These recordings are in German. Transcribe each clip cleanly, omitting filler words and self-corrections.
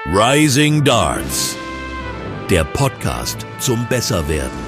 Rising Darts, der Podcast zum Besserwerden.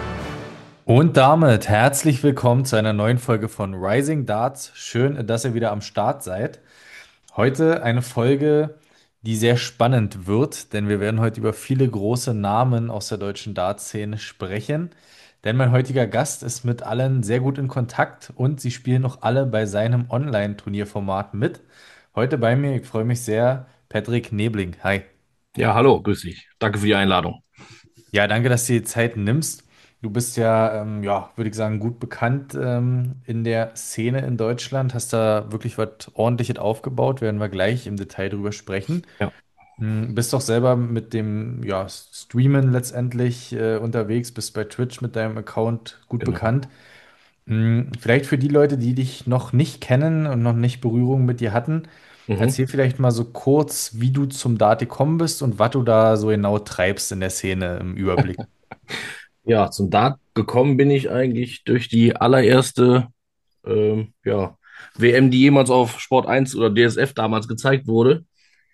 Und damit herzlich willkommen zu einer neuen Folge von Rising Darts. Schön, dass ihr wieder am Start seid. Heute eine Folge, die sehr spannend wird, denn wir werden heute über viele große Namen aus der deutschen Dartszene sprechen. Denn mein heutiger Gast ist mit allen sehr gut in Kontakt und sie spielen auch alle bei seinem Online-Turnierformat mit. Heute bei mir, ich freue mich sehr, Patrick Nebling. Hi. Ja, hallo, grüß dich. Danke für die Einladung. Ja, danke, dass du dir die Zeit nimmst. Du bist ja, würde ich sagen, gut bekannt in der Szene in Deutschland. Hast da wirklich was Ordentliches aufgebaut, werden wir gleich im Detail drüber sprechen. Ja, Bist doch selber mit dem Streamen letztendlich unterwegs, bist bei Twitch mit deinem Account gut genau. bekannt. Vielleicht für die Leute, die dich noch nicht kennen und noch nicht Berührung mit dir hatten, Mhm. erzähl vielleicht mal so kurz, wie du zum Dart gekommen bist und was du da so genau treibst in der Szene im Überblick. Ja, zum Dart gekommen bin ich eigentlich durch die allererste WM, die jemals auf Sport 1 oder DSF damals gezeigt wurde.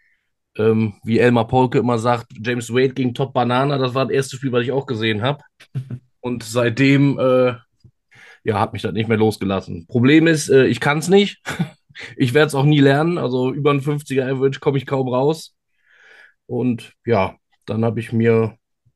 Wie Elmar Polke immer sagt, James Wade gegen Top Banana, das war das erste Spiel, was ich auch gesehen habe. Und seitdem hat mich das nicht mehr losgelassen. Problem ist, ich kann es nicht. Ich werde es auch nie lernen. Also über einen 50er Average komme ich kaum raus. Und ja, dann habe ich mir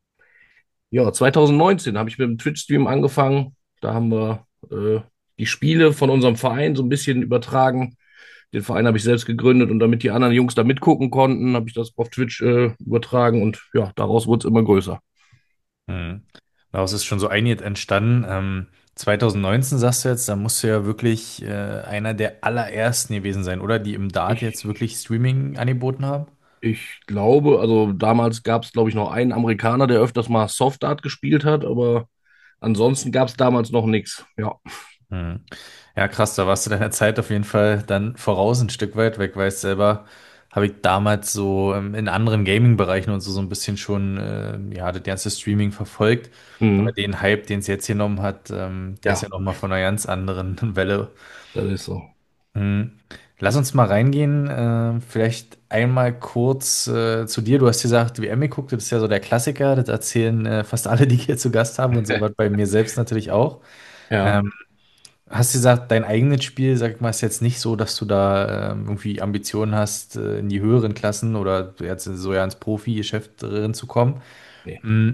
Ja, 2019 habe ich mit dem Twitch-Stream angefangen. Da haben wir die Spiele von unserem Verein so ein bisschen übertragen. Den Verein habe ich selbst gegründet und damit die anderen Jungs da mitgucken konnten, habe ich das auf Twitch übertragen und ja, daraus wurde es immer größer. Mhm. Daraus ist schon so einiges entstanden. 2019 sagst du jetzt, da musst du ja wirklich einer der allerersten gewesen sein, oder? Die im Dart Ich, jetzt wirklich Streaming angeboten haben. ich glaube, also damals gab es, glaube ich, noch einen Amerikaner, der öfters mal Softdart gespielt hat, aber ansonsten gab es damals noch nichts. Ja, Mhm. Ja, krass, da warst du deiner Zeit auf jeden Fall dann voraus ein Stück weit weg, weil ich selber habe ich damals so in anderen Gaming-Bereichen und so ein bisschen schon das ganze Streaming verfolgt. Aber mhm. den Hype, den es jetzt genommen hat, der ist Ja, ja nochmal von einer ganz anderen Welle. das ist so. Mhm. Lass uns mal reingehen. Vielleicht einmal kurz zu dir. Du hast gesagt, WM geguckt, das ist ja so der Klassiker. Das erzählen fast alle, die hier zu Gast haben und so was bei mir selbst natürlich auch. Ja. Ähm, Hast du gesagt, dein eigenes Spiel, sag ich mal, ist jetzt nicht so, dass du da irgendwie Ambitionen hast, in die höheren Klassen oder jetzt so ja ins Profi-Geschäft drin zu kommen? Nee. Mhm.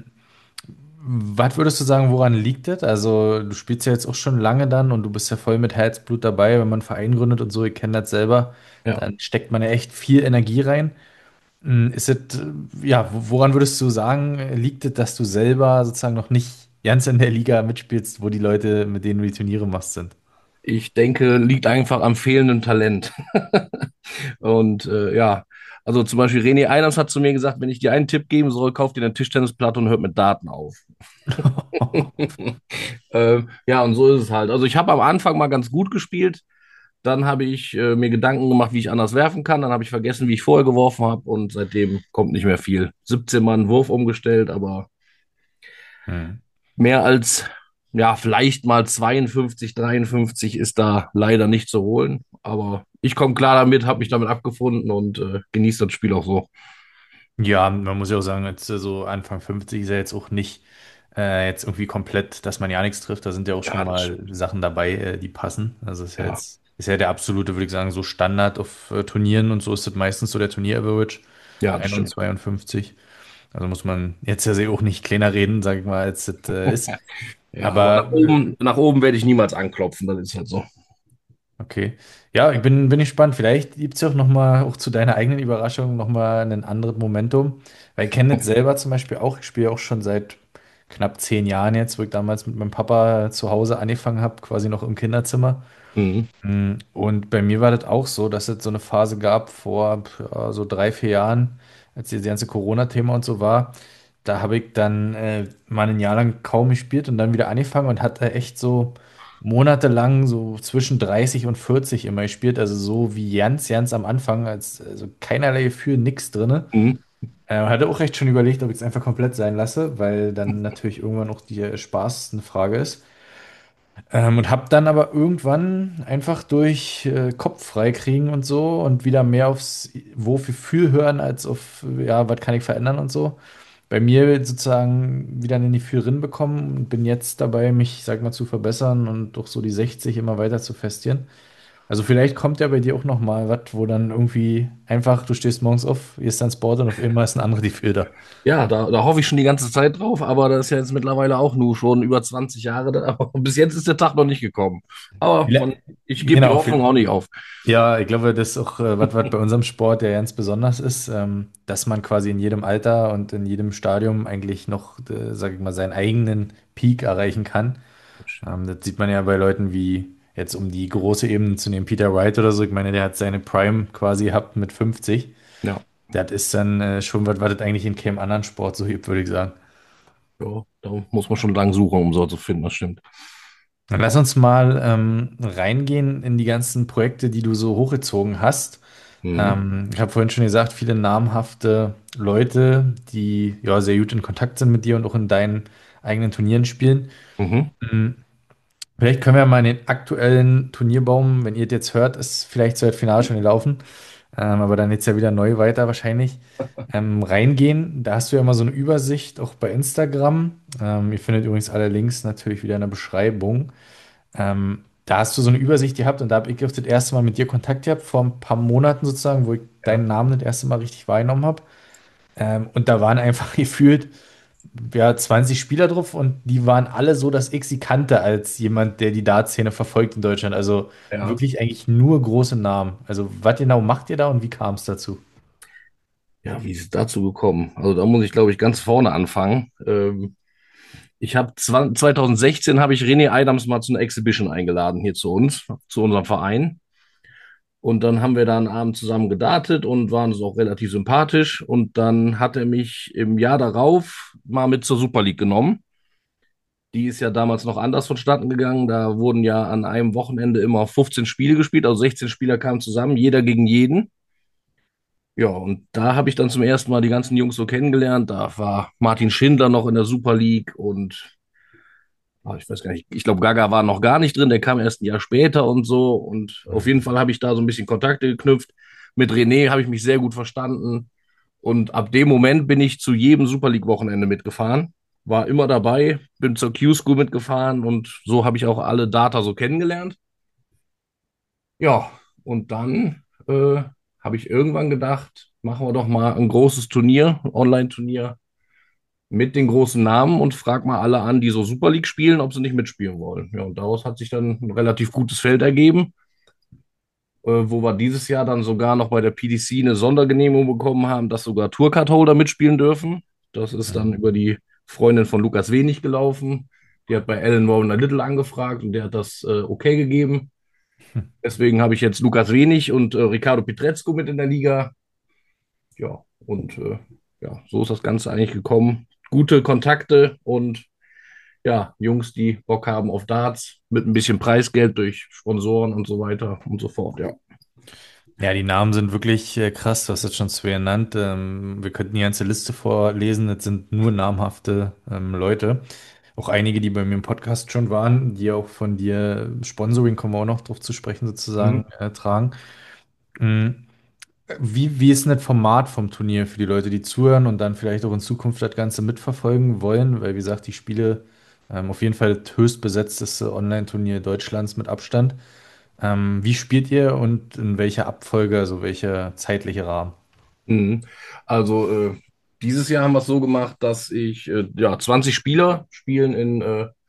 Was würdest du sagen, woran liegt das? Also, du spielst ja jetzt auch schon lange dann und du bist ja voll mit Herzblut dabei, wenn man einen Verein gründet und so, ich kenne das selber, Ja. dann steckt man ja echt viel Energie rein. Ist es, woran würdest du sagen, liegt es, dass du selber sozusagen noch nicht ganz in der Liga mitspielst, wo die Leute, mit denen du die Turniere machst, sind? Ich denke, liegt einfach am fehlenden Talent. Und also zum Beispiel René Einers hat zu mir gesagt, wenn ich dir einen Tipp geben soll, kauf dir eine Tischtennisplatte und hört mit Daten auf. Ja, und so ist es halt. Also ich habe am Anfang mal ganz gut gespielt, dann habe ich mir Gedanken gemacht, wie ich anders werfen kann, dann habe ich vergessen, wie ich vorher geworfen habe und seitdem kommt nicht mehr viel. 17 Mal einen Wurf umgestellt, aber Hm. mehr als, ja, vielleicht mal 52, 53 ist da leider nicht zu holen. Aber ich komme klar damit, habe mich damit abgefunden und genieße das Spiel auch so. Ja, man muss ja auch sagen, jetzt so Anfang 50 ist ja jetzt auch nicht jetzt irgendwie komplett, dass man ja nichts trifft. Da sind ja auch schon Ja, das mal stimmt. Sachen dabei, die passen. Also Ja, ist ja der absolute, würde ich sagen, so Standard auf Turnieren und so ist das meistens so der Turnier-Average. ja, das 51, stimmt. 52. Also muss man jetzt ja sehr auch nicht kleiner reden, sage ich mal, als das ist. Ja, aber Aber nach oben werde ich niemals anklopfen, das ist halt so. okay. Ja, bin gespannt. Vielleicht gibt es ja auch noch mal, auch zu deiner eigenen Überraschung, noch mal ein anderes Momentum. Weil ich kenne das selber zum Beispiel auch. Ich spiele auch schon seit knapp 10 Jahren jetzt, wo ich damals mit meinem Papa zu Hause angefangen habe, quasi noch im Kinderzimmer. Mhm. Und bei mir war das auch so, dass es so eine Phase gab vor ja, so 3, 4 Jahren, als dieses ganze Corona-Thema und so war. Da habe ich dann mal ein Jahr lang kaum gespielt und dann wieder angefangen und hatte echt so monatelang so zwischen 30 und 40 immer gespielt. Also so wie ganz am Anfang, als also keinerlei Gefühl, nix drin. Mhm. Hatte auch recht schon überlegt, ob ich es einfach komplett sein lasse, weil dann natürlich irgendwann auch der Spaß eine Frage ist. Und habe dann aber irgendwann einfach durch Kopf freikriegen und so und wieder mehr aufs Wofür hören als auf, ja, was kann ich verändern und so. Bei mir sozusagen wieder in die Führerin bekommen und bin jetzt dabei, mich, sag mal, zu verbessern und durch so die 60 immer weiter zu festieren. Also vielleicht kommt ja bei dir auch noch mal was, wo dann irgendwie einfach, du stehst morgens auf, gehst ans Board und auf einmal ist ein anderer die Filter. Ja, da hoffe ich schon die ganze Zeit drauf, aber das ist ja jetzt mittlerweile auch nur schon über 20 Jahre da. Aber bis jetzt ist der Tag noch nicht gekommen. Aber ich gebe die Genau, Hoffnung auch nicht auf. ja, ich glaube, das ist auch was bei unserem Sport ja ganz besonders ist, dass man quasi in jedem Alter und in jedem Stadium eigentlich noch, sag ich mal, seinen eigenen Peak erreichen kann. Das sieht man ja bei Leuten wie jetzt, um die große Ebene zu nehmen, Peter Wright oder so. Ich meine, der hat seine Prime quasi gehabt mit 50. Ja, Das ist dann schon was es eigentlich in keinem anderen Sport so gibt, würde ich sagen. ja, da muss man schon lang suchen, um so zu finden, das stimmt. Dann lass uns mal reingehen in die ganzen Projekte, die du so hochgezogen hast. Mhm. Ich habe vorhin schon gesagt, viele namhafte Leute, die ja sehr gut in Kontakt sind mit dir und auch in deinen eigenen Turnieren spielen. Mhm. Vielleicht können wir mal in den aktuellen Turnierbaum, wenn ihr es jetzt hört, ist vielleicht so das Finale schon gelaufen, aber dann jetzt ja wieder neu weiter wahrscheinlich, reingehen. Da hast du ja immer so eine Übersicht, auch bei Instagram. Ihr findet übrigens alle Links natürlich wieder in der Beschreibung. Da hast du so eine Übersicht gehabt und da habe ich auch das erste Mal mit dir Kontakt gehabt, vor ein paar Monaten sozusagen, wo ich Ja. deinen Namen das erste Mal richtig wahrgenommen habe. Und da waren einfach gefühlt ja, 20 Spieler drauf und die waren alle so, dass ich sie kannte als jemand, der die Dartszene verfolgt in Deutschland. Also Ja. wirklich eigentlich nur große Namen. Also was genau macht ihr da und wie kam es dazu? Ja, wie ist es dazu gekommen? Also da muss ich, glaube ich, ganz vorne anfangen. Ich habe 2016 habe ich René Adams mal zu einer Exhibition eingeladen hier zu uns, zu unserem Verein. Und dann haben wir da einen Abend zusammen gedartet und waren uns auch relativ sympathisch. Und dann hat er mich im Jahr darauf mal mit zur Super League genommen. Die ist ja damals noch anders vonstatten gegangen. Da wurden ja an einem Wochenende immer 15 Spiele gespielt, also 16 Spieler kamen zusammen, jeder gegen jeden. Ja, und da habe ich dann zum ersten Mal die ganzen Jungs so kennengelernt. Da war Martin Schindler noch in der Super League und ich weiß gar nicht, ich glaube, Gaga war noch gar nicht drin, der kam erst ein Jahr später und so. Und auf jeden Fall habe ich da so ein bisschen Kontakte geknüpft. Mit René habe ich mich sehr gut verstanden. Und ab dem Moment bin ich zu jedem Super League-Wochenende mitgefahren, war immer dabei, bin zur Q-School mitgefahren und so habe ich auch alle Data so kennengelernt. Ja, und dann habe ich irgendwann gedacht, machen wir doch mal ein großes Turnier, ein Online-Turnier mit den großen Namen und frag mal alle an, die so Super League spielen, ob sie nicht mitspielen wollen. Ja, und daraus hat sich dann ein relativ gutes Feld ergeben, wo wir dieses Jahr dann sogar noch bei der PDC eine Sondergenehmigung bekommen haben, dass sogar Tourcard-Holder mitspielen dürfen. Das ist dann über die Freundin von Lukas Wenig gelaufen. Die hat bei Alan Warner Little angefragt und der hat das okay gegeben. Deswegen habe ich jetzt Lukas Wenig und Ricardo Pietrezco mit in der Liga. Ja, und ja, so ist das Ganze eigentlich gekommen. Gute Kontakte und ja, Jungs, die Bock haben auf Darts mit ein bisschen Preisgeld durch Sponsoren und so weiter und so fort, ja. Ja, die Namen sind wirklich krass, du hast jetzt schon zwei genannt. Wir könnten die ganze Liste vorlesen, das sind nur namhafte Leute. Auch einige, die bei mir im Podcast schon waren, die auch von dir Sponsoring, kommen wir auch noch drauf zu sprechen, sozusagen, Mhm. tragen. Mm, wie ist denn das Format vom Turnier für die Leute, die zuhören und dann vielleicht auch in Zukunft das Ganze mitverfolgen wollen? Weil, wie gesagt, die Spiele auf jeden Fall das höchstbesetzteste Online-Turnier Deutschlands mit Abstand. Wie spielt ihr und in welcher Abfolge, also welcher zeitliche Rahmen? Mhm. Also dieses Jahr haben wir es so gemacht, dass ich ja 20 Spieler spielen in,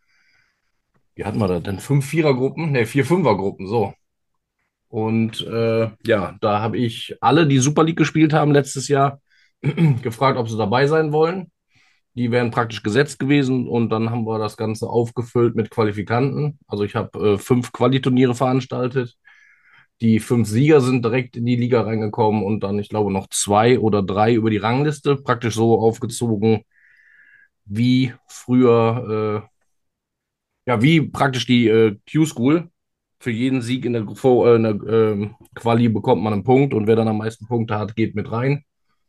wie hatten wir das denn? 5 Vierergruppen? Ne, 4 Fünfergruppen, so. Und ja, da habe ich alle, die Super League gespielt haben letztes Jahr, gefragt, ob sie dabei sein wollen. Die wären praktisch gesetzt gewesen und dann haben wir das Ganze aufgefüllt mit Qualifikanten. Also ich habe 5 Qualiturniere veranstaltet. Die 5 Sieger sind direkt in die Liga reingekommen und dann, ich glaube, noch 2 oder 3 über die Rangliste, praktisch so aufgezogen, wie früher, ja, wie praktisch die Q-School. Für jeden Sieg in der Quali bekommt man einen Punkt und wer dann am meisten Punkte hat, geht mit rein.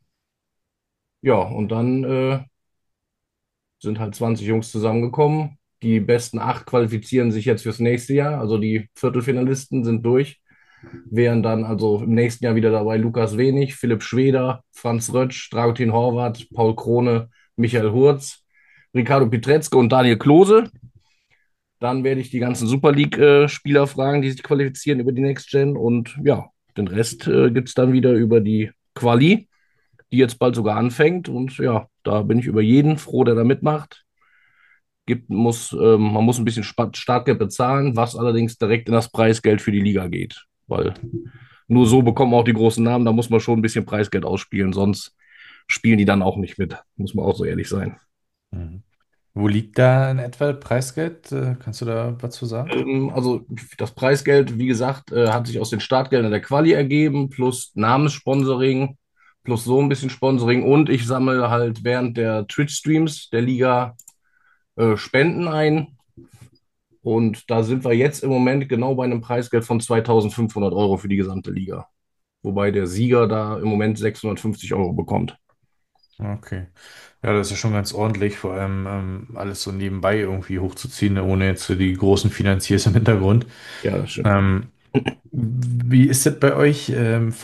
Ja, und dann sind halt 20 Jungs zusammengekommen. Die besten 8 qualifizieren sich jetzt fürs nächste Jahr. Also die Viertelfinalisten sind durch. Wären dann also im nächsten Jahr wieder dabei Lukas Wenig, Philipp Schweder, Franz Rötsch, Dragutin Horvath, Paul Krone, Michael Hurz, Ricardo Pietrezco und Daniel Klose. Dann werde ich die ganzen Super League-Spieler fragen, die sich qualifizieren über die Next Gen. Und ja, den Rest gibt es dann wieder über die Quali, die jetzt bald sogar anfängt. Und ja, da bin ich über jeden froh, der da mitmacht. Man muss ein bisschen Startgeld bezahlen, was allerdings direkt in das Preisgeld für die Liga geht. Weil nur so bekommen auch die großen Namen, da muss man schon ein bisschen Preisgeld ausspielen, sonst spielen die dann auch nicht mit. Muss man auch so ehrlich sein. Mhm. Wo liegt da in etwa Preisgeld? Kannst du da was zu sagen? Also das Preisgeld, wie gesagt, hat sich aus den Startgeldern der Quali ergeben, plus Namenssponsoring, plus so ein bisschen Sponsoring und ich sammle halt während der Twitch-Streams der Liga Spenden ein. Und da sind wir jetzt im Moment genau bei einem Preisgeld von 2.500 € für die gesamte Liga. Wobei der Sieger da im Moment 650 € bekommt. Okay. Ja, das ist ja schon ganz ordentlich, vor allem alles so nebenbei irgendwie hochzuziehen, ne, ohne jetzt so die großen Finanziers im Hintergrund. Ja, das stimmt. Ähm, Wie ist das bei euch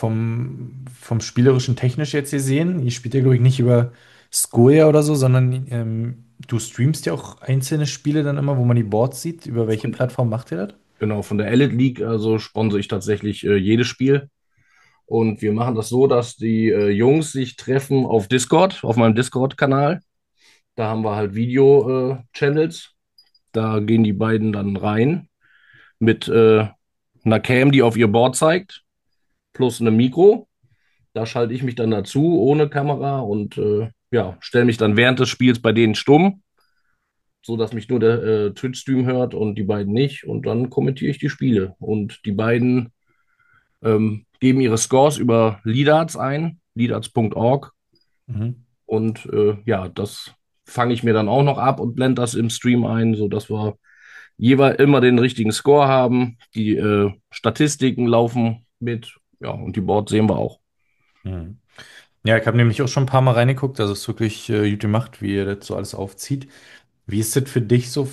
vom spielerischen technisch jetzt gesehen? Ihr spielt ja, glaube ich, nicht über Skoja oder so, sondern du streamst ja auch einzelne Spiele dann immer, wo man die Boards sieht. Über welche Plattform macht ihr das? Genau, von der Elite League, also sponsere ich tatsächlich jedes Spiel. Und wir machen das so, dass die Jungs sich treffen auf Discord, auf meinem Discord-Kanal. Da haben wir halt Video-Channels. Da gehen die beiden dann rein mit einer Cam, die auf ihr Board zeigt, plus einem Mikro. Da schalte ich mich dann dazu ohne Kamera und ja, stelle mich dann während des Spiels bei denen stumm, so dass mich nur der Twitch-Stream hört und die beiden nicht. Und dann kommentiere ich die Spiele. Und die beiden geben ihre Scores über Leadarts ein, leadarts.org. Mhm. Und ja, das fange ich mir dann auch noch ab und blende das im Stream ein, sodass wir jeweils immer den richtigen Score haben. Die Statistiken laufen mit, ja, und die Boards sehen wir auch. Mhm. Ja, ich habe nämlich auch schon ein paar Mal reingeguckt. Also es ist wirklich gut gemacht, wie ihr das so alles aufzieht. Wie ist das für dich so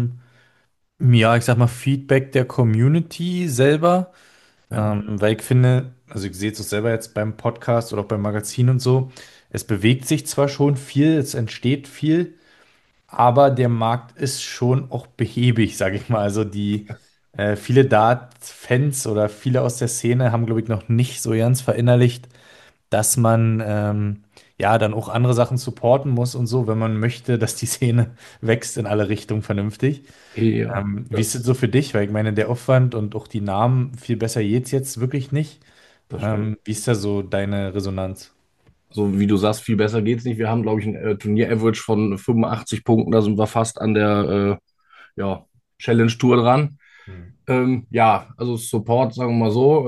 ja, ich sag mal, Feedback der Community selber? Ja. Weil ich finde, also ich sehe es auch selber jetzt beim Podcast oder auch beim Magazin und so, es bewegt sich zwar schon viel, es entsteht viel, aber der Markt ist schon auch behäbig, sage ich mal. Also viele Dart-Fans oder viele aus der Szene haben, glaube ich, noch nicht so ganz verinnerlicht, dass man ja dann auch andere Sachen supporten muss und so, wenn man möchte, dass die Szene wächst in alle Richtungen vernünftig. Ja, Wie ist es so für dich? Weil ich meine, der Aufwand und auch die Namen, viel besser geht's jetzt wirklich nicht. das stimmt. Wie ist da so deine Resonanz? So wie du sagst, viel besser geht's nicht. Wir haben, glaube ich, ein Turnier-Average von 85 Punkten. Da sind wir fast an der ja, Challenge-Tour dran. Hm. Ja, also Support, sagen wir mal so.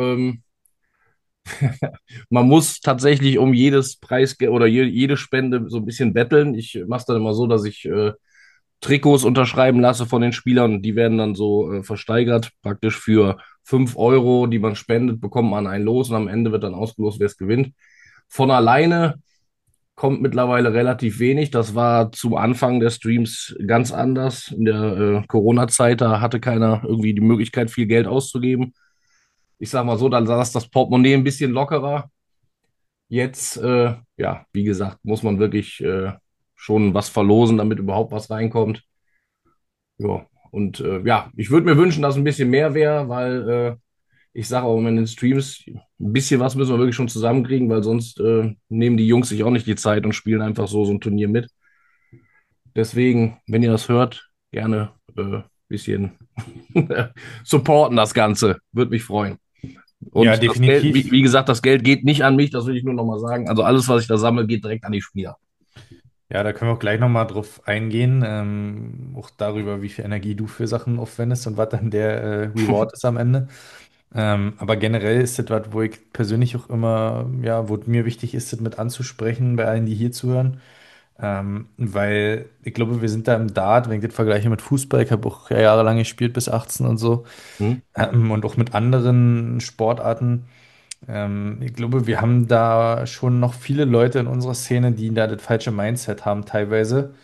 Man muss tatsächlich um jedes Preisgeld oder jede Spende so ein bisschen betteln. Ich mache es dann immer so, dass ich Trikots unterschreiben lasse von den Spielern und die werden dann so versteigert. Praktisch für 5 €, die man spendet, bekommt man ein Los und am Ende wird dann ausgelost, wer es gewinnt. Von alleine kommt mittlerweile relativ wenig. Das war zum Anfang der Streams ganz anders. In der Corona-Zeit, da hatte keiner irgendwie die Möglichkeit, viel Geld auszugeben. Ich sag mal so, dann saß das Portemonnaie ein bisschen lockerer. Jetzt, ja, wie gesagt, muss man wirklich schon was verlosen, damit überhaupt was reinkommt. Ja, und ja, ich würde mir wünschen, dass ein bisschen mehr wäre, weil ich sage auch immer in den Streams, ein bisschen was müssen wir wirklich schon zusammenkriegen, weil sonst nehmen die Jungs sich auch nicht die Zeit und spielen einfach so ein Turnier mit. Deswegen, wenn ihr das hört, gerne bisschen supporten das Ganze. Würde mich freuen. Ja, Und das Geld, definitiv. wie gesagt, das Geld geht nicht an mich, das will ich nur nochmal sagen. Also alles, was ich da sammle, geht direkt an die Spieler. Ja, da können wir auch gleich nochmal drauf eingehen. Auch darüber, wie viel Energie du für Sachen aufwendest und was dann der Reward ist am Ende. Aber generell ist das was, wo ich persönlich auch immer, ja, wo mir wichtig ist, das mit anzusprechen bei allen, die hier zuhören. Weil ich glaube, wir sind da im Dart, wenn ich das vergleiche mit Fußball, ich habe auch ja jahrelang gespielt bis 18 und so, Hm? und auch mit anderen Sportarten. Ich glaube, wir haben da schon noch viele Leute in unserer Szene, die da das falsche Mindset haben teilweise.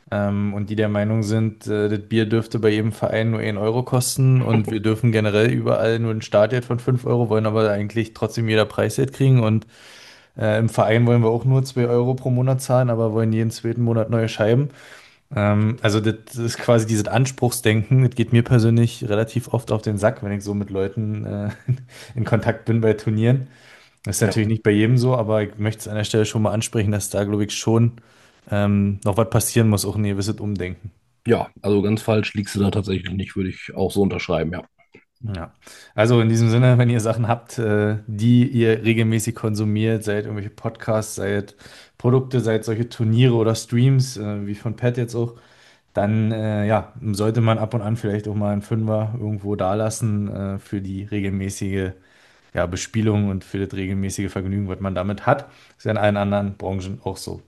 und die der Meinung sind, das Bier dürfte bei jedem Verein nur 1 € kosten und wir dürfen generell überall nur ein Startgeld von 5 €, wollen aber eigentlich trotzdem jeder Preisgeld kriegen und im Verein wollen wir auch nur 2 € pro Monat zahlen, aber wollen jeden zweiten Monat neue Scheiben. Also das ist quasi dieses Anspruchsdenken. Das geht mir persönlich relativ oft auf den Sack, wenn ich so mit Leuten in Kontakt bin bei Turnieren. Das ist Ja. natürlich nicht bei jedem so, aber ich möchte es an der Stelle schon mal ansprechen, dass da, glaube ich, schon noch was passieren muss, auch ein gewisses Umdenken. Ja, also ganz falsch liegst du da tatsächlich nicht, würde ich auch so unterschreiben, ja. Ja, also in diesem Sinne, wenn ihr Sachen habt, die ihr regelmäßig konsumiert, seid irgendwelche Podcasts, seid Produkte, seid solche Turniere oder Streams, wie von Pat jetzt auch, dann ja, sollte man ab und an vielleicht auch mal einen Fünfer irgendwo dalassen für die regelmäßige ja, Bespielung und für das regelmäßige Vergnügen, was man damit hat. Ist ja in allen anderen Branchen auch so.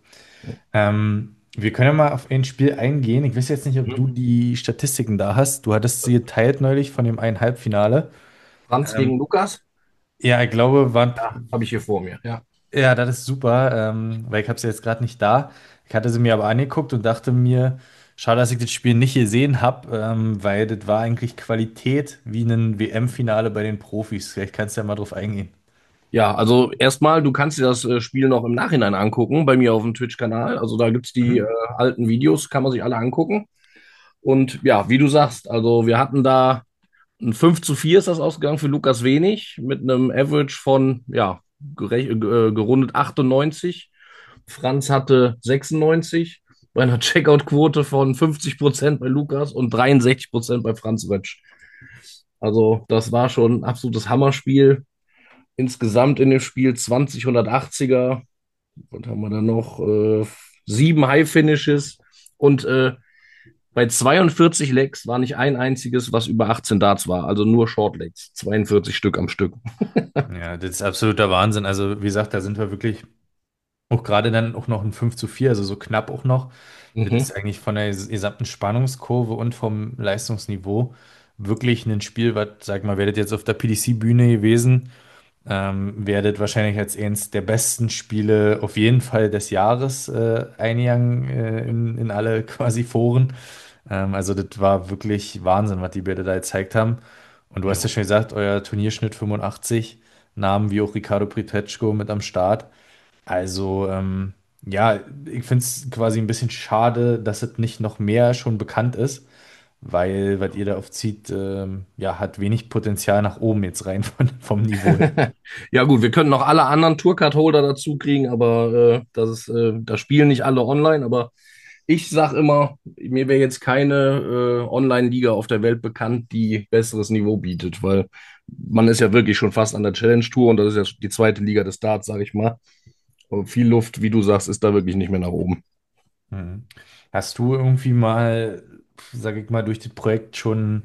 Wir können ja mal auf ein Spiel eingehen. Ich weiß jetzt nicht, ob Mhm. du die Statistiken da hast. Du hattest sie geteilt neulich von dem einen Halbfinale. Franz Ähm, gegen Lukas? ja, ich glaube, Ja, habe ich hier vor mir, ja. ja, das ist super, weil ich habe sie jetzt gerade nicht da. Ich hatte sie mir aber angeguckt und dachte mir, schade, dass ich das Spiel nicht gesehen habe, weil das war eigentlich Qualität wie ein WM-Finale bei den Profis. Vielleicht kannst du ja mal drauf eingehen. Ja, also erstmal, du kannst dir das Spiel noch im Nachhinein angucken, bei mir auf dem Twitch-Kanal. Also da gibt's die Mhm. alten Videos, kann man sich alle angucken. Und ja, wie du sagst, also wir hatten da ein 5:4 ist das ausgegangen für Lukas Wenig mit einem Average von, ja, gerundet 98. Franz hatte 96 bei einer Checkout-Quote von 50% bei Lukas und 63% bei Franz Rötsch. Also das war schon ein absolutes Hammerspiel. Insgesamt in dem Spiel 20 180er. Was haben wir da noch? 7 High-Finishes und bei 42 Legs war nicht ein einziges, was über 18 Darts war, also nur Short Legs, 42 Stück am Stück. Ja, das ist absoluter Wahnsinn. Also, wie gesagt, da sind wir wirklich auch gerade dann auch noch ein 5:4, also so knapp auch noch. Das Mhm. ist eigentlich von der gesamten Spannungskurve und vom Leistungsniveau wirklich ein Spiel, was, sag mal, werdet jetzt auf der PDC-Bühne gewesen, werdet wahrscheinlich als eines der besten Spiele auf jeden Fall des Jahres eingegangen in alle quasi Foren. Also das war wirklich Wahnsinn, was die beide da gezeigt haben. Und du hast ja Ja. schon gesagt, euer Turnierschnitt 85, Namen wie auch Ricardo Pritechko mit am Start. Also, ja, ich finde es quasi ein bisschen schade, dass es nicht noch mehr schon bekannt ist, weil, was ihr da aufzieht, ja, hat wenig Potenzial nach oben jetzt rein vom Niveau her. Ja gut, wir können noch alle anderen Tourcard-Holder dazu kriegen, aber da spielen nicht alle online. Aber ich sag immer, mir wäre jetzt keine Online-Liga auf der Welt bekannt, die besseres Niveau bietet, weil man ist ja wirklich schon fast an der Challenge Tour und das ist ja die zweite Liga des Darts, sag ich mal. Und viel Luft, wie du sagst, ist da wirklich nicht mehr nach oben. Mhm. Hast du irgendwie mal, sag ich mal, durch das Projekt schon,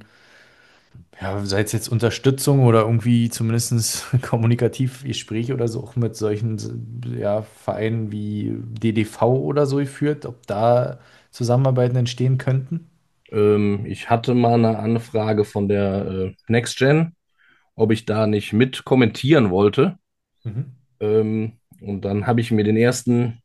ja, sei es jetzt Unterstützung oder irgendwie zumindest kommunikativ Gespräche oder so auch mit solchen, ja, Vereinen wie DDV oder so geführt, ob da Zusammenarbeiten entstehen könnten? Ich hatte mal eine Anfrage von der Next Gen, ob ich da nicht mit kommentieren wollte. Mhm. Und dann habe ich mir den ersten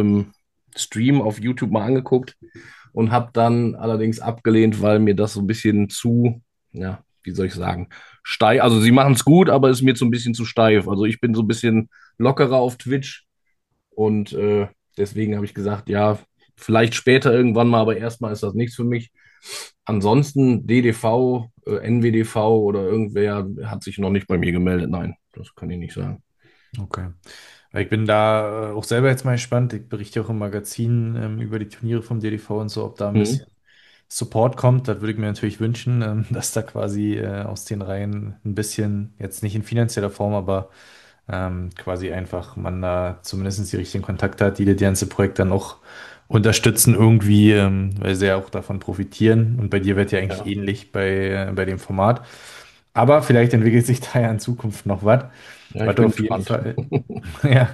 Stream auf YouTube mal angeguckt und habe dann allerdings abgelehnt, weil mir das so ein bisschen zu, ja, wie soll ich sagen, steif. Also sie machen es gut, aber es ist mir so ein bisschen zu steif. Also ich bin so ein bisschen lockerer auf Twitch und deswegen habe ich gesagt, ja, vielleicht später irgendwann mal, aber erstmal ist das nichts für mich. Ansonsten DDV, NWDV oder irgendwer hat sich noch nicht bei mir gemeldet. Nein, das kann ich nicht sagen. Okay. Weil ich bin da auch selber jetzt mal gespannt. Ich berichte auch im Magazin über die Turniere vom DDV und so, ob da ein Mhm. bisschen Support kommt. Das würde ich mir natürlich wünschen, dass da quasi aus den Reihen ein bisschen, jetzt nicht in finanzieller Form, aber quasi einfach man da zumindest die richtigen Kontakte hat, die das ganze Projekt dann auch unterstützen irgendwie, weil sie ja auch davon profitieren. Und bei dir wird ja eigentlich Ja. ähnlich bei dem Format. Aber vielleicht entwickelt sich da ja in Zukunft noch was. Ja, ich Was du bin auf jeden gespannt. Fall, ja,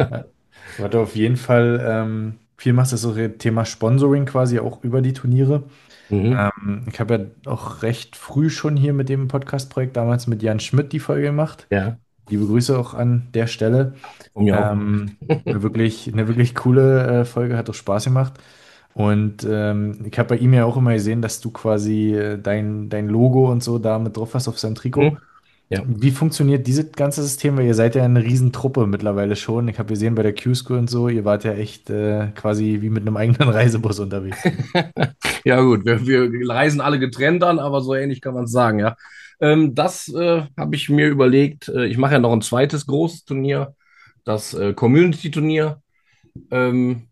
was du auf jeden Fall viel machst, ist so Thema Sponsoring quasi auch über die Turniere. Mhm. Ich habe ja auch recht früh schon hier mit dem Podcast-Projekt damals mit Jan Schmidt die Folge gemacht. Ja, Liebe Grüße auch an der Stelle. von mir auch. Eine wirklich coole Folge, hat auch Spaß gemacht. Und ich habe bei ihm ja auch immer gesehen, dass du quasi dein Logo und so da mit drauf hast auf seinem Trikot. Mhm. Ja. Wie funktioniert dieses ganze System? Weil ihr seid ja eine Riesentruppe mittlerweile schon. Ich habe gesehen bei der Q-School und so, ihr wart ja echt quasi wie mit einem eigenen Reisebus unterwegs. Ja, gut, wir reisen alle getrennt an, aber so ähnlich kann man es sagen, ja. Das habe ich mir überlegt. Ich mache ja noch ein zweites großes Turnier, das Community-Turnier. Ähm,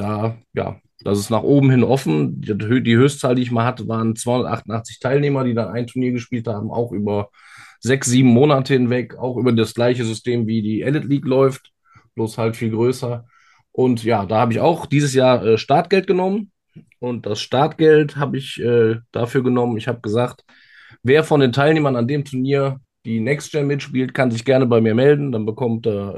ja, das ist nach oben hin offen. Die Höchstzahl, die ich mal hatte, waren 288 Teilnehmer, die dann ein Turnier gespielt haben, auch über 6, 7 Monate hinweg, auch über das gleiche System wie die Elite League läuft, bloß halt viel größer. Und ja, da habe ich auch dieses Jahr Startgeld genommen. Und das Startgeld habe ich dafür genommen. Ich habe gesagt, wer von den Teilnehmern an dem Turnier die Next Gen mitspielt, kann sich gerne bei mir melden. Dann bekommt er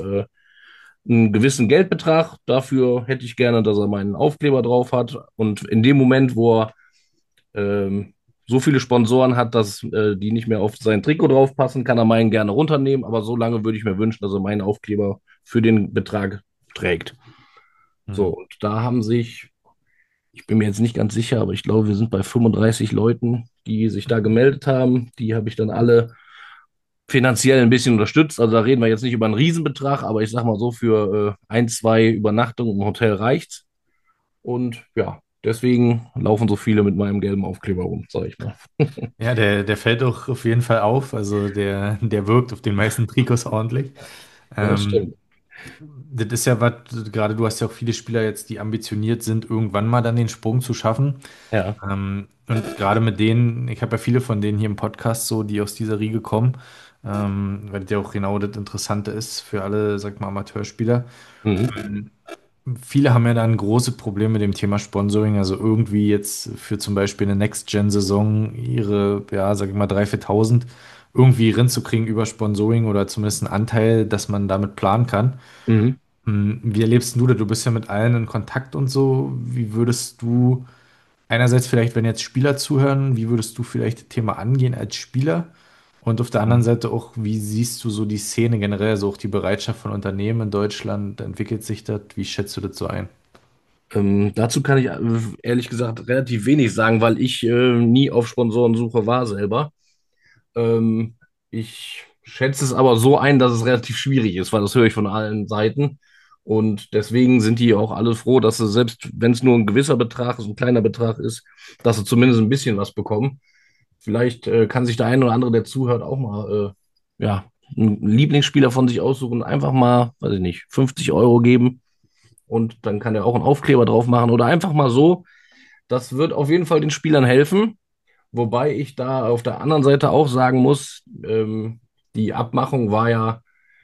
einen gewissen Geldbetrag. Dafür hätte ich gerne, dass er meinen Aufkleber drauf hat. Und in dem Moment, wo er ähm, so viele Sponsoren hat, dass die nicht mehr auf sein Trikot draufpassen, kann er meinen gerne runternehmen. Aber so lange würde ich mir wünschen, dass er meinen Aufkleber für den Betrag trägt. So, Hm. und da haben sich, ich bin mir jetzt nicht ganz sicher, aber ich glaube, wir sind bei 35 Leuten, die sich da gemeldet haben. Die habe ich dann alle finanziell ein bisschen unterstützt. Also da reden wir jetzt nicht über einen Riesenbetrag, aber ich sag mal so, für 1, 2 Übernachtungen im Hotel reicht's. Und ja, deswegen laufen so viele mit meinem gelben Aufkleber rum, sag ich mal. Ja, der fällt auch auf jeden Fall auf. Also der wirkt auf den meisten Trikots ordentlich. Ja, das Ähm, stimmt. Das ist ja was, gerade du hast ja auch viele Spieler jetzt, die ambitioniert sind, irgendwann mal dann den Sprung zu schaffen. Ja. Und gerade mit denen, ich habe ja viele von denen hier im Podcast so, die aus dieser Riege kommen, weil das ja auch genau das Interessante ist für alle, sag mal, Amateurspieler. Mhm. Viele haben ja dann große Probleme mit dem Thema Sponsoring, also irgendwie jetzt für zum Beispiel eine Next-Gen-Saison ihre, ja, sag ich mal, 3.000, 4.000 irgendwie reinzukriegen über Sponsoring oder zumindest einen Anteil, dass man damit planen kann. Mhm. Wie erlebst du das? Du bist ja mit allen in Kontakt und so. Wie würdest du einerseits vielleicht, wenn jetzt Spieler zuhören, wie würdest du vielleicht das Thema angehen als Spieler? Und auf der anderen Mhm. Seite auch, wie siehst du so die Szene generell, also auch die Bereitschaft von Unternehmen in Deutschland? Entwickelt sich das? Wie schätzt du das so ein? Dazu kann ich ehrlich gesagt relativ wenig sagen, weil ich nie auf Sponsorensuche war selber. Ähm, Ich schätze es aber so ein, dass es relativ schwierig ist, weil das höre ich von allen Seiten. Und deswegen sind die auch alle froh, dass sie selbst, wenn es nur ein gewisser Betrag ist, ein kleiner Betrag ist, dass sie zumindest ein bisschen was bekommen. Vielleicht kann sich der eine oder andere, der zuhört, auch mal ja, einen Lieblingsspieler von sich aussuchen, einfach mal, weiß ich nicht, 50 Euro geben und dann kann er auch einen Aufkleber drauf machen oder einfach mal so. Das wird auf jeden Fall den Spielern helfen. Wobei ich da auf der anderen Seite auch sagen muss, die Abmachung war ja,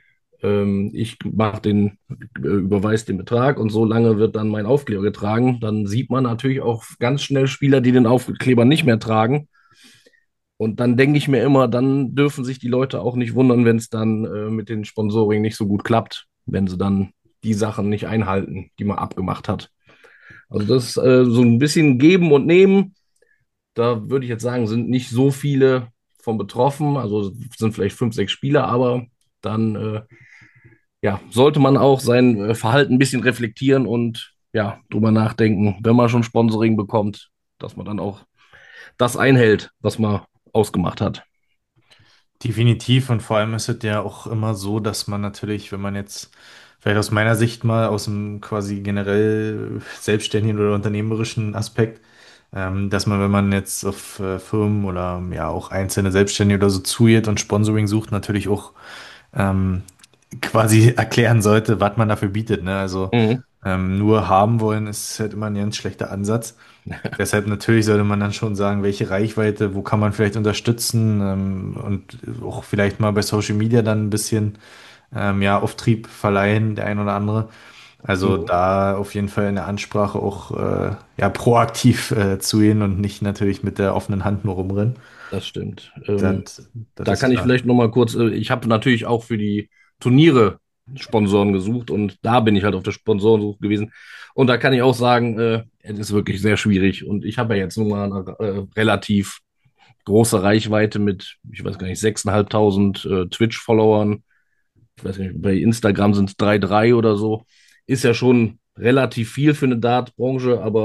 ich mache überweise den Betrag und so lange wird dann mein Aufkleber getragen. Dann sieht man natürlich auch ganz schnell Spieler, die den Aufkleber nicht mehr tragen. Und dann denke ich mir immer, dann dürfen sich die Leute auch nicht wundern, wenn es dann mit den Sponsoring nicht so gut klappt, wenn sie dann die Sachen nicht einhalten, die man abgemacht hat. Also das ist so ein bisschen Geben und Nehmen. Da würde ich jetzt sagen, sind nicht so viele von betroffen. Also es sind vielleicht 5, 6 Spieler, aber dann ja, sollte man auch sein Verhalten ein bisschen reflektieren und ja, drüber nachdenken, wenn man schon Sponsoring bekommt, dass man dann auch das einhält, was man ausgemacht hat. Definitiv und vor allem ist es ja auch immer so, dass man natürlich, wenn man jetzt vielleicht aus meiner Sicht mal aus dem quasi generell selbstständigen oder unternehmerischen Aspekt, dass man, wenn man jetzt auf Firmen oder ja auch einzelne Selbstständige oder so zugeht und Sponsoring sucht, natürlich auch ähm, quasi erklären sollte, was man dafür bietet, ne? Also Mhm. nur haben wollen ist halt immer ein ganz schlechter Ansatz. Deshalb natürlich sollte man dann schon sagen, welche Reichweite, wo kann man vielleicht unterstützen und auch vielleicht mal bei Social Media dann ein bisschen ja, Auftrieb verleihen, der ein oder andere. Also Mhm. da auf jeden Fall in der Ansprache auch ja, proaktiv zu gehen und nicht natürlich mit der offenen Hand nur rumrennen. Das stimmt. Das Da ist kann ich klar. vielleicht noch mal kurz, ich habe natürlich auch für die Turniere Sponsoren gesucht und da bin ich halt auf der Sponsorensuche gewesen. Und da kann ich auch sagen, es ist wirklich sehr schwierig. Und ich habe ja jetzt nun mal eine relativ große Reichweite mit, ich weiß gar nicht, 6.500 Twitch-Followern. Ich weiß nicht, bei Instagram sind es 3,3 oder so. Ist ja schon relativ viel für eine Dart-Branche, aber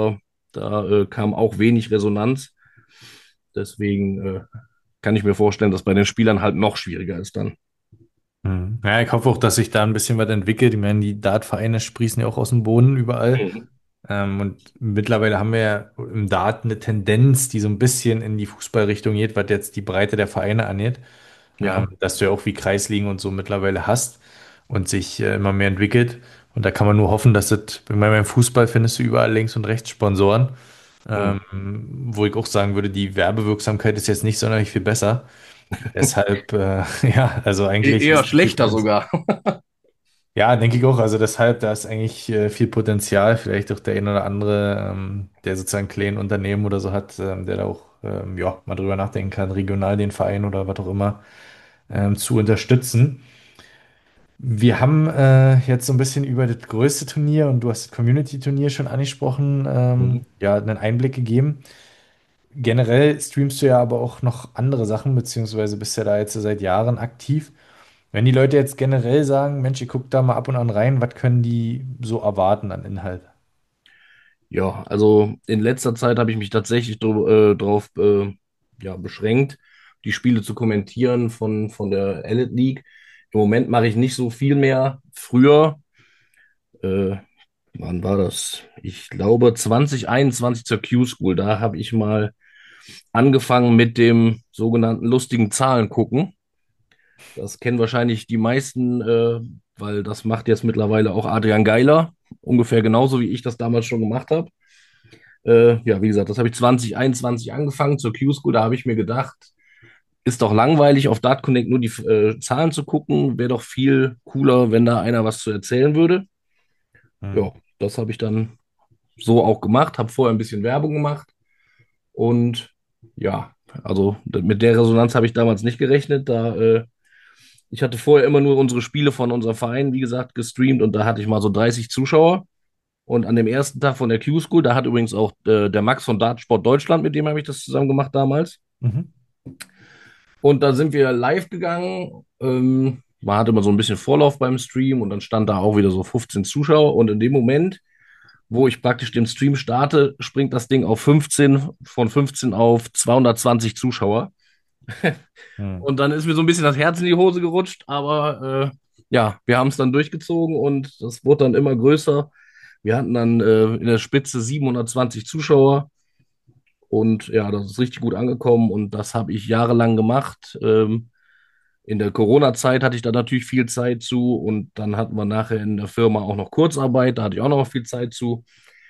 Da kam auch wenig Resonanz. Deswegen kann ich mir vorstellen, dass bei den Spielern halt noch schwieriger ist dann. Mhm. Ja, ich hoffe auch, dass sich da ein bisschen was entwickelt. Ich meine, die Dart-Vereine sprießen ja auch aus dem Boden überall. Mhm. Und mittlerweile haben wir ja im Dart eine Tendenz, die so ein bisschen in die Fußballrichtung geht, was jetzt die Breite der Vereine angeht. Ja, Dass du ja auch wie Kreisligen und so mittlerweile hast und sich immer mehr entwickelt. Und da kann man nur hoffen, dass das, ich meine, beim Fußball findest du überall links und rechts Sponsoren. mhm. Wo ich auch sagen würde, die Werbewirksamkeit ist jetzt nicht sonderlich viel besser. Deshalb, ja, also eigentlich Eher ist viel schlechter Potenzial. sogar. Ja, denke ich auch. Also deshalb, da ist eigentlich viel Potenzial. Vielleicht auch der ein oder andere, der sozusagen kleinen Unternehmen oder so hat, der da auch ja, mal drüber nachdenken kann, regional den Verein oder was auch immer zu unterstützen. Wir haben jetzt so ein bisschen über das größte Turnier und du hast das Community-Turnier schon angesprochen, Mhm. ja, einen Einblick gegeben. Generell streamst du ja aber auch noch andere Sachen, beziehungsweise bist ja da jetzt seit Jahren aktiv. Wenn die Leute jetzt generell sagen, Mensch, ihr guckt da mal ab und an rein, was können die so erwarten an Inhalt? Ja, also in letzter Zeit habe ich mich tatsächlich drauf ja, beschränkt, die Spiele zu kommentieren von der Elite League. Im Moment mache ich nicht so viel mehr. Früher, äh, wann war das? Ich glaube 2021 zur Q-School. Da habe ich mal angefangen mit dem sogenannten lustigen Zahlen gucken. Das kennen wahrscheinlich die meisten, weil das macht jetzt mittlerweile auch Adrian Geiler, ungefähr genauso wie ich das damals schon gemacht habe. Ja, wie gesagt, das habe ich 2021 angefangen zur Q-School. Da habe ich mir gedacht, ist doch langweilig, auf Dart Connect nur die Zahlen zu gucken. Wäre doch viel cooler, wenn da einer was zu erzählen würde. Hm. Ja, das habe ich dann so auch gemacht, habe vorher ein bisschen Werbung gemacht und ja, also mit der Resonanz habe ich damals nicht gerechnet. Ich hatte vorher immer nur unsere Spiele von unserem Verein, wie gesagt, gestreamt und da hatte ich mal so 30 Zuschauer. Und an dem ersten Tag von der Q-School, da hat übrigens auch der Max von Dartsport Deutschland, mit dem habe ich das zusammen gemacht damals. Mhm. Und da sind wir live gegangen. Man hatte immer so ein bisschen Vorlauf beim Stream und dann stand da auch wieder so 15 Zuschauer. Und in dem Moment, wo ich praktisch den Stream starte, springt das Ding auf 15, von 15 auf 220 Zuschauer. Hm. Und dann ist mir so ein bisschen das Herz in die Hose gerutscht, aber ja, wir haben es dann durchgezogen und das wurde dann immer größer. Wir hatten dann in der Spitze 720 Zuschauer und ja, das ist richtig gut angekommen und das habe ich jahrelang gemacht. In der Corona-Zeit hatte ich da natürlich viel Zeit zu und dann hatten wir nachher in der Firma auch noch Kurzarbeit, da hatte ich auch noch viel Zeit zu.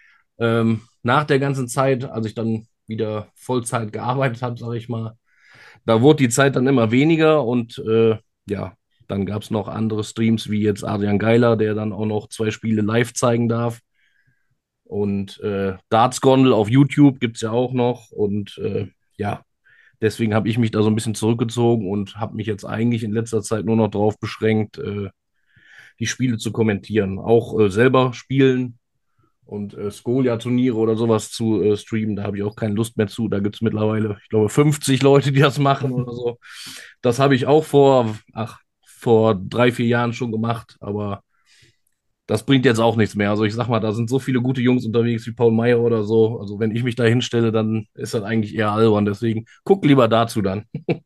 Nach der ganzen Zeit, als ich dann wieder Vollzeit gearbeitet habe, sage ich mal, da wurde die Zeit dann immer weniger und ja, dann gab es noch andere Streams wie jetzt Adrian Geiler, der dann auch noch 2 Spiele live zeigen darf. Und Darts Gondel auf YouTube gibt es ja auch noch. Und ja, deswegen habe ich mich da so ein bisschen zurückgezogen und habe mich jetzt eigentlich in letzter Zeit nur noch darauf beschränkt, die Spiele zu kommentieren. Auch selber spielen und Skolia-Turniere oder sowas zu streamen, da habe ich auch keine Lust mehr zu. Da gibt es mittlerweile, ich glaube, 50 Leute, die das machen oder so. Das habe ich auch vor 3, 4 Jahren schon gemacht, aber das bringt jetzt auch nichts mehr. Also ich sag mal, da sind so viele gute Jungs unterwegs wie Paul Meyer oder so. Also wenn ich mich da hinstelle, dann ist das eigentlich eher albern. Deswegen guck lieber dazu dann.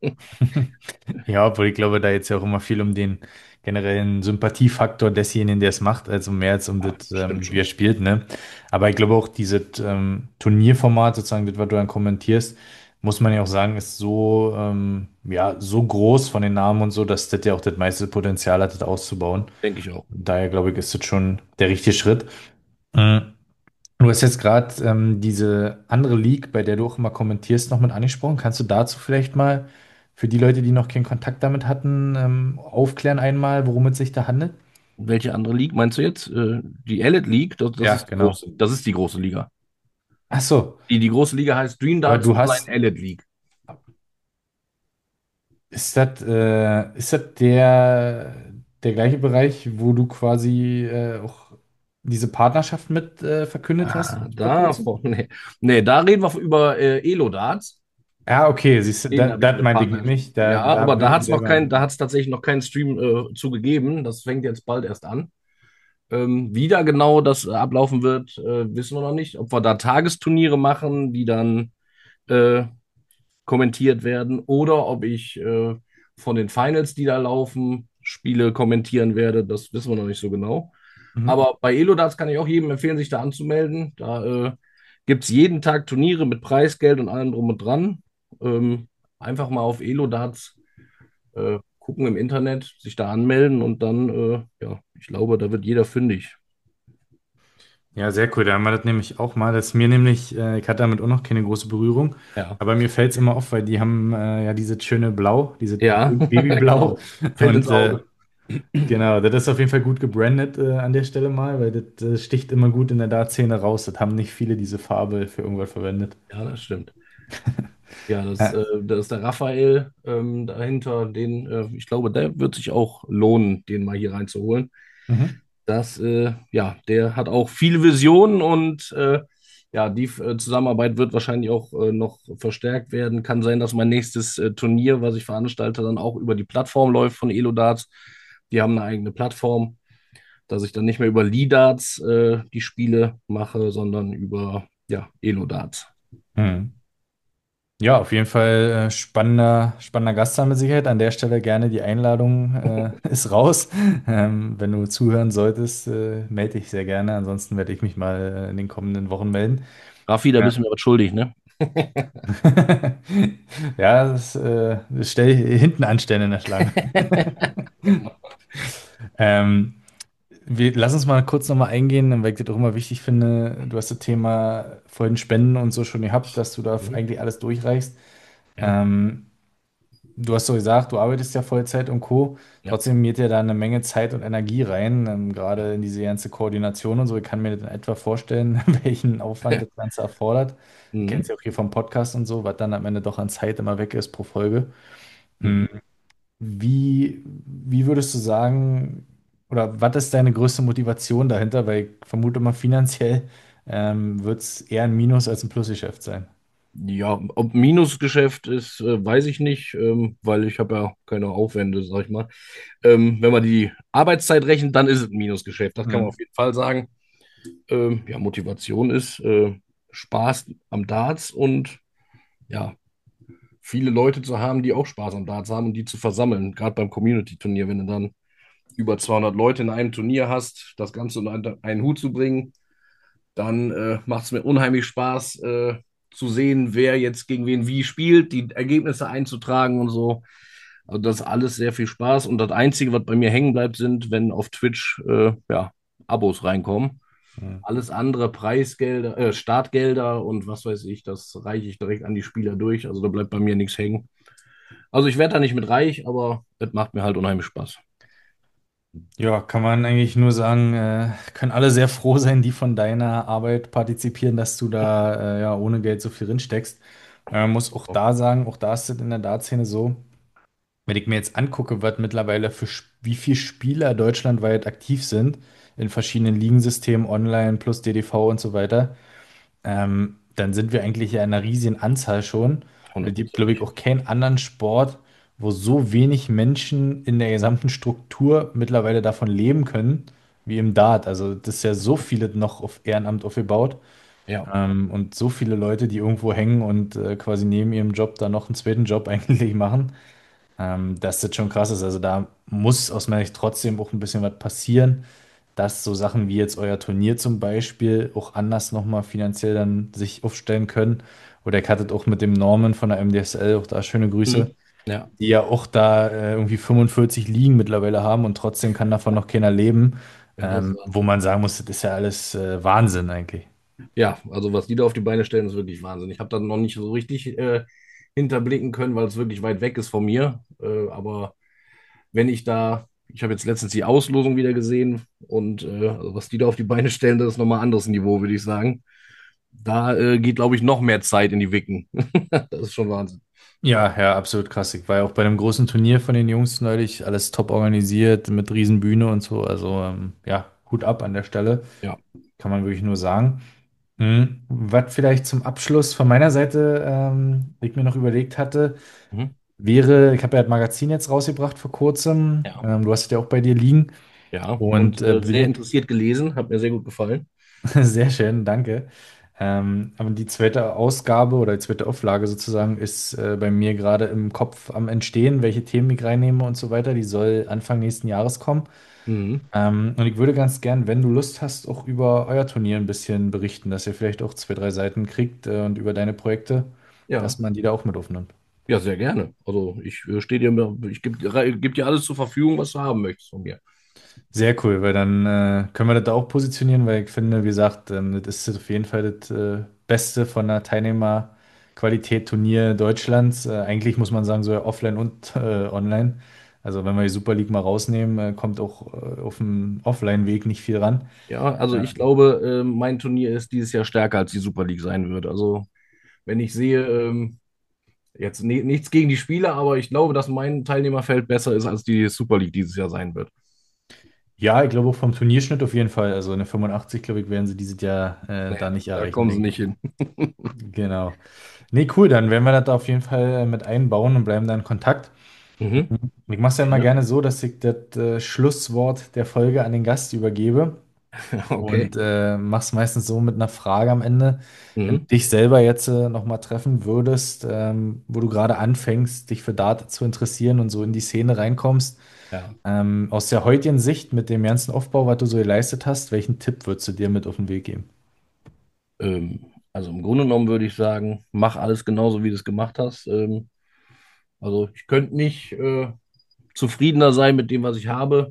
Ja, obwohl ich glaube, da jetzt ja auch immer viel um den generellen Sympathiefaktor desjenigen, der es macht, also mehr als um das, Stimmt wie er schon. spielt, ne? Aber ich glaube auch, dieses Turnierformat, sozusagen, das, was du dann kommentierst, muss man ja auch sagen, ist so, ja, so groß von den Namen und so, dass das ja auch das meiste Potenzial hat, das auszubauen. Denke ich auch. Daher glaube ich, ist das schon der richtige Schritt. Mhm. Du hast jetzt gerade diese andere League, bei der du auch immer kommentierst, noch mit angesprochen. Kannst du dazu vielleicht mal für die Leute, die noch keinen Kontakt damit hatten, aufklären einmal, worum es sich da handelt? Welche andere League meinst du jetzt? Die Elite League, das Ja, ist die genau. große, das ist die große Liga. Ach so, Die große Liga heißt Dream aber Darts du Online hast, Elite League. ist das der gleiche Bereich, wo du quasi auch diese Partnerschaft mit verkündet hast vor kurzem? Nee. Nee, da reden wir über Elo Darts. Ja, okay, siehst du, Denen habe ich das eine meinte ich Partner. nämlich. Ja, Da aber bin da ich hat mir es noch selber. da hat es tatsächlich noch keinen Stream zu gegeben. Das fängt jetzt bald erst an. Wie da genau das ablaufen wird, wissen wir noch nicht. Ob wir da Tagesturniere machen, die dann äh, kommentiert werden, oder ob ich von den Finals, die da laufen, Spiele kommentieren werde, das wissen wir noch nicht so genau. Mhm. Aber bei Elodarts kann ich auch jedem empfehlen, sich da anzumelden. Da gibt es jeden Tag Turniere mit Preisgeld und allem drum und dran. Ähm, einfach mal auf Elodarts gucken im Internet, sich da anmelden und dann, ja, ich glaube, da wird jeder fündig. Ja, sehr cool. Da haben wir das nämlich auch mal. Das ist mir nämlich, ich hatte damit auch noch keine große Berührung, Ja. aber mir fällt es immer auf, weil die haben ja dieses schöne Blau, dieses Ja, Babyblau. genau. Fällt ins Und Auge. genau, das ist auf jeden Fall gut gebrandet an der Stelle mal, weil das sticht immer gut in der Dart-Szene raus. Das haben nicht viele diese Farbe für irgendwas verwendet. Ja, das stimmt. Ja, Äh, das ist der Raphael dahinter. Ich glaube, der wird sich auch lohnen, den mal hier reinzuholen. mhm. Ja, der hat auch viele Visionen und ja, die Zusammenarbeit wird wahrscheinlich auch noch verstärkt werden. Kann sein, dass mein nächstes Turnier, was ich veranstalte, dann auch über die Plattform läuft von Elodarts. Die haben eine eigene Plattform, dass ich dann nicht mehr über Leadarts die Spiele mache, sondern über ja, Elodarts. Mhm. Ja, auf jeden Fall spannender Gast da mit Sicherheit. An der Stelle gerne die Einladung ist raus. Wenn du zuhören solltest, melde dich sehr gerne. Ansonsten werde ich mich mal in den kommenden Wochen melden. Raffi, da Ja, bist du mir was schuldig, ne? ja, das stell hinten anstellen in der Schlange. Genau. Lass uns mal kurz nochmal eingehen, weil ich das auch immer wichtig finde. Du hast das Thema vorhin Spenden und so schon gehabt, dass du da Mhm. eigentlich alles durchreichst. Ja, Ähm, Du hast so gesagt, du arbeitest ja Vollzeit und Co. ja. Trotzdem geht ja da eine Menge Zeit und Energie rein, gerade in diese ganze Koordination und so. Ich kann mir das in etwa vorstellen, welchen Aufwand das Ganze erfordert. Du kennst Mhm. ja auch hier vom Podcast und so, was dann am Ende doch an Zeit immer weg ist pro Folge. Mhm. Hm, wie würdest du sagen, oder was ist deine größte Motivation dahinter? Weil ich vermute mal finanziell wird es eher ein Minus als ein Plusgeschäft sein. Ja, ob Minusgeschäft ist, weiß ich nicht, weil ich habe ja keine Aufwände, sag ich mal. Wenn man die Arbeitszeit rechnet, dann ist es ein Minusgeschäft. Das kann man Hm. auf jeden Fall sagen. Ja, Motivation ist Spaß am Darts und ja, viele Leute zu haben, die auch Spaß am Darts haben und die zu versammeln. Gerade beim Community-Turnier, wenn du dann über 200 Leute in einem Turnier hast, das Ganze unter einen Hut zu bringen, dann macht es mir unheimlich Spaß zu sehen, wer jetzt gegen wen wie spielt, die Ergebnisse einzutragen und so. Also das ist alles sehr viel Spaß. Und das Einzige, was bei mir hängen bleibt, sind, wenn auf Twitch ja, Abos reinkommen. Hm. Alles andere, Preisgelder, Startgelder und was weiß ich, das reiche ich direkt an die Spieler durch. Also da bleibt bei mir nichts hängen. Also ich werde da nicht mit reich, aber es macht mir halt unheimlich Spaß. Ja, kann man eigentlich nur sagen, können alle sehr froh sein, die von deiner Arbeit partizipieren, dass du da ja ohne Geld so viel drin steckst. Muss auch da sagen, auch da ist es in der Dartszene so, wenn ich mir jetzt angucke, was mittlerweile wie viele Spieler deutschlandweit aktiv sind, in verschiedenen Ligensystemen, online plus DDV und so weiter, dann sind wir eigentlich ja in einer riesigen Anzahl schon. Und es gibt, glaube ich, 100%. auch keinen anderen Sport, wo so wenig Menschen in der gesamten Struktur mittlerweile davon leben können, wie im Dart. Also das ist ja so viele noch auf Ehrenamt aufgebaut. Ja. Und so viele Leute, die irgendwo hängen und quasi neben ihrem Job dann noch einen zweiten Job eigentlich machen, dass das schon krass ist. Also da muss aus meiner Sicht trotzdem auch ein bisschen was passieren, dass so Sachen wie jetzt euer Turnier zum Beispiel auch anders nochmal finanziell dann sich aufstellen können. Oder ich hatte es auch mit dem Norman von der MDSL, auch da schöne Grüße, Mhm. Ja, die ja auch da irgendwie 45 Ligen mittlerweile haben und trotzdem kann davon noch keiner leben. ja, das ist Wo Wahnsinn. man sagen muss, das ist ja alles Wahnsinn eigentlich. Ja, also was die da auf die Beine stellen, ist wirklich Wahnsinn. Ich habe da noch nicht so richtig hinterblicken können, weil es wirklich weit weg ist von mir. Aber wenn ich habe jetzt letztens die Auslosung wieder gesehen und also was die da auf die Beine stellen, das ist nochmal ein anderes Niveau, würde ich sagen. Da geht, glaube ich, noch mehr Zeit in die Wicken. Das ist schon Wahnsinn. Ja, ja, absolut krass. Ich war ja auch bei einem großen Turnier von den Jungs neulich, alles top organisiert mit Riesenbühne und so. Also ja, Hut ab an der Stelle, Ja. kann man wirklich nur sagen. Was vielleicht zum Abschluss von meiner Seite, ich mir noch überlegt hatte, Mhm. wäre, ich habe ja das Magazin jetzt rausgebracht vor kurzem, Ja. du hast es ja auch bei dir liegen. Ja, und Und sehr interessiert gelesen, hat mir sehr gut gefallen. sehr schön, danke. Aber die zweite Ausgabe oder die zweite Auflage sozusagen ist bei mir gerade im Kopf am Entstehen, welche Themen ich reinnehme und so weiter. Die soll Anfang nächsten Jahres kommen. Mhm. Und ich würde ganz gern, wenn du Lust hast, auch über euer Turnier ein bisschen berichten, dass ihr vielleicht auch zwei, drei Seiten kriegt und über deine Projekte, Ja, dass man die da auch mit aufnimmt. ja, sehr gerne. Also ich stehe dir, ich geb dir alles zur Verfügung, was du haben möchtest von mir. Sehr cool, weil dann können wir das da auch positionieren, weil ich finde, wie gesagt, das ist auf jeden Fall das Beste von der Teilnehmerqualität Turnier Deutschlands. Eigentlich muss man sagen, so ja offline und online. Also wenn wir die Super League mal rausnehmen, kommt auch auf dem Offline-Weg nicht viel ran. Ja, also Ja. ich glaube, mein Turnier ist dieses Jahr stärker als die Super League sein wird. Also wenn ich sehe, jetzt nichts gegen die Spieler, aber ich glaube, dass mein Teilnehmerfeld besser ist, als die Super League dieses Jahr sein wird. Ja, ich glaube auch vom Turnierschnitt auf jeden Fall. Also eine 85, glaube ich, werden sie dieses Jahr Nee, da nicht da erreichen, kommen sie denke nicht ich. hin. Genau. Nee, cool, dann werden wir das da auf jeden Fall mit einbauen und bleiben da in Kontakt. Mhm. Ich mache es ja immer Gerne. gerne so, dass ich das Schlusswort der Folge an den Gast übergebe Okay. und mache es meistens so mit einer Frage am Ende. Wenn du Mhm. dich selber jetzt nochmal treffen würdest, wo du gerade anfängst, dich für Data zu interessieren und so in die Szene reinkommst, Ja. aus der heutigen Sicht mit dem ganzen Aufbau, was du so geleistet hast, welchen Tipp würdest du dir mit auf den Weg geben? Also im Grunde genommen würde ich sagen, mach alles genauso, wie du es gemacht hast. Also ich könnte nicht zufriedener sein mit dem, was ich habe.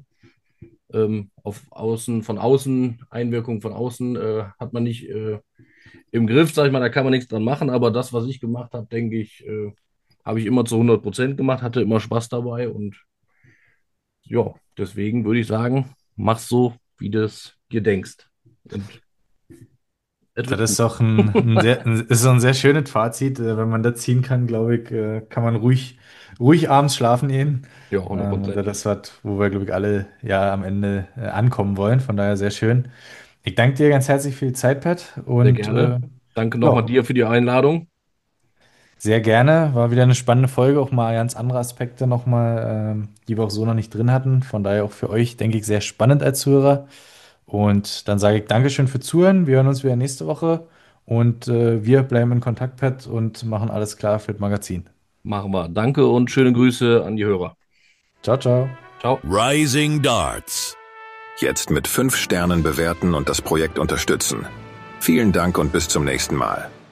Von außen, Einwirkung von außen hat man nicht im Griff, sag ich mal, da kann man nichts dran machen, aber das, was ich gemacht habe, denke ich, habe ich immer zu 100% gemacht, hatte immer Spaß dabei und ja, deswegen würde ich sagen, mach so, wie du es dir denkst. Und es Das wird ist gut. doch ist so ein sehr schönes Fazit. Wenn man das ziehen kann, glaube ich, kann man ruhig abends schlafen gehen. Ja, Und das hundertprozentig. ist was, wo wir, glaube ich, alle ja am Ende ankommen wollen. Von daher sehr schön. Ich danke dir ganz herzlich für die Zeit, Pat. Sehr Und gerne. Danke nochmal ja, dir für die Einladung. sehr gerne. War wieder eine spannende Folge. Auch mal ganz andere Aspekte nochmal, die wir auch so noch nicht drin hatten. Von daher auch für euch, denke ich, sehr spannend als Zuhörer. Und dann sage ich Dankeschön für Zuhören. Wir hören uns wieder nächste Woche und wir bleiben in Kontakt, Pat, und machen alles klar für das Magazin. Machen wir. Danke und schöne Grüße an die Hörer. Ciao, ciao. Ciao. Rising Darts. Jetzt mit 5 Sternen bewerten und das Projekt unterstützen. Vielen Dank und bis zum nächsten Mal.